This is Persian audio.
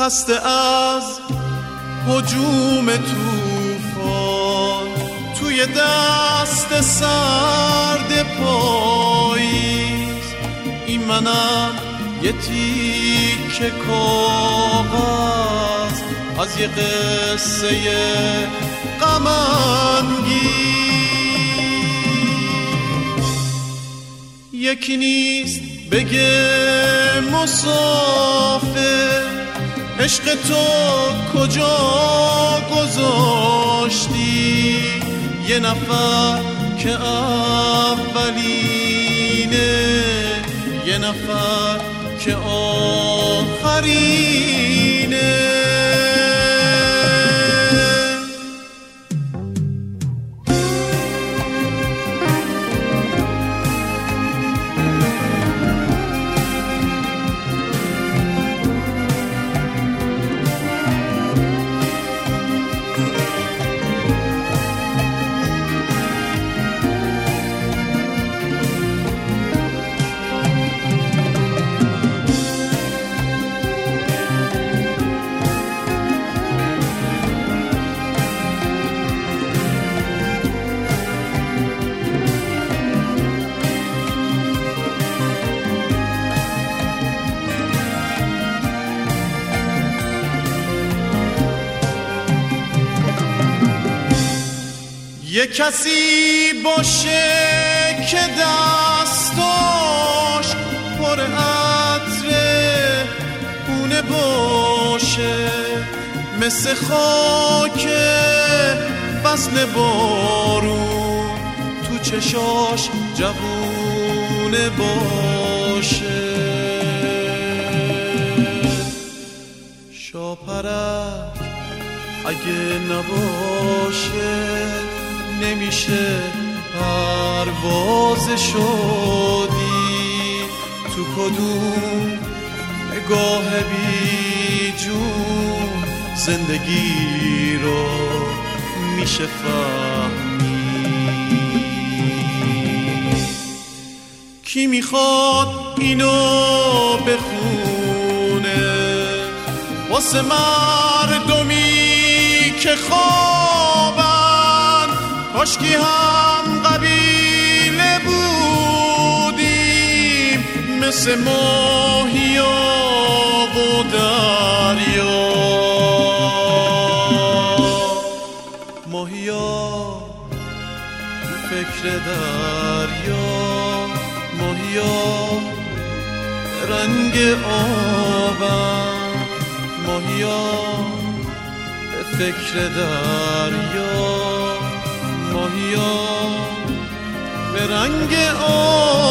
خسته از هجوم طوفان توی دست سرد پاییز، این منم یه تیکه کاغذ از یه قصه غم انگیز. یکی نیست بگه مسافر عشق تو کجا گذاشتی، یه نفر که اولینه یه نفر که آخرینه. یه کسی باشه که دستاش پر عطر خونه باشه، مثل خاک فصل بارون تو چشاش جوونه باشه. شاپرک اگه نباشه نمیشه پرواز شدی، تو کدوم نگاه بی جون زندگی رو میشه فهمید. کی میخواد اینو بخونه واسه مردمی که خوابن، کاشکی هم قبیله بودیم مثل ماهیا و دریا. ماهیا فکر دریا، ماهیا رنگ آبم، ماهیا فکر دریا، ماهیا به رنگ آب.